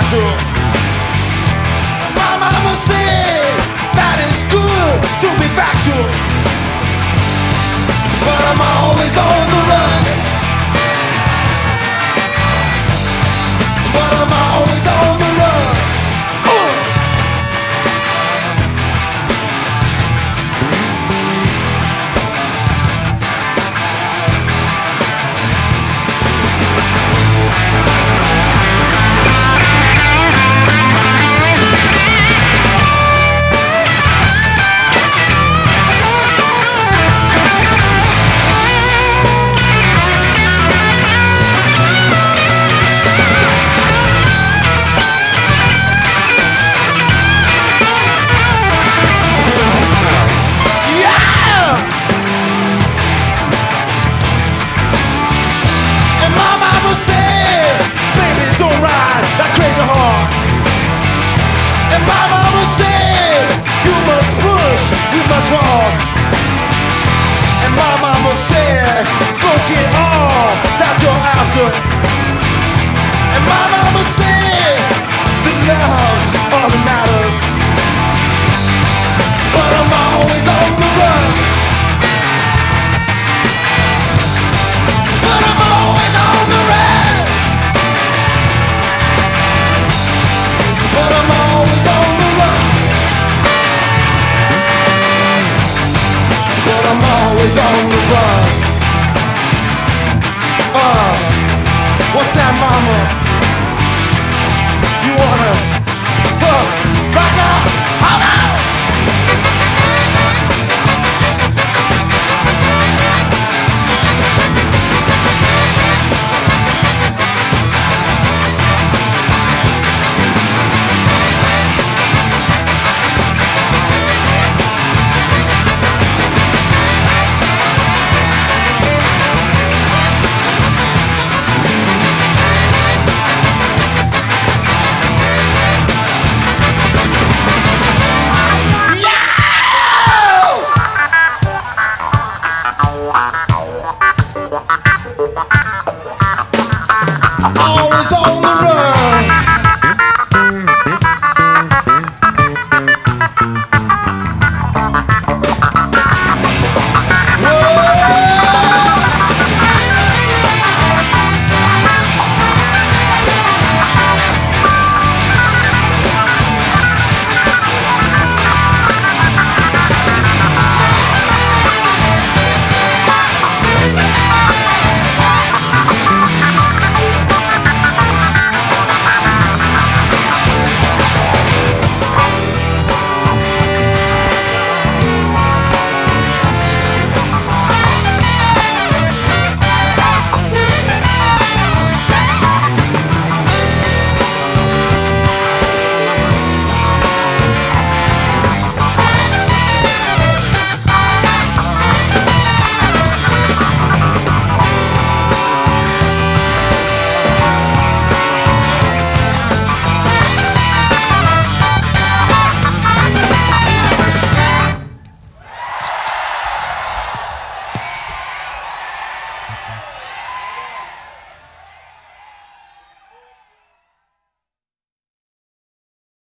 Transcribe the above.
factual. My mama said that it's good to be factual, but I'm always on the run. But I'm always on the run. And my mama said, you must push, you must walk. And my mama said, go get all that you're after. And my mama said, the love's all that matters. But I'm always on the run. But I'm always on the run. But I'm always on the run. But I'm always on the run. What's that, mama? You wanna back up? Hold on! Always on the run.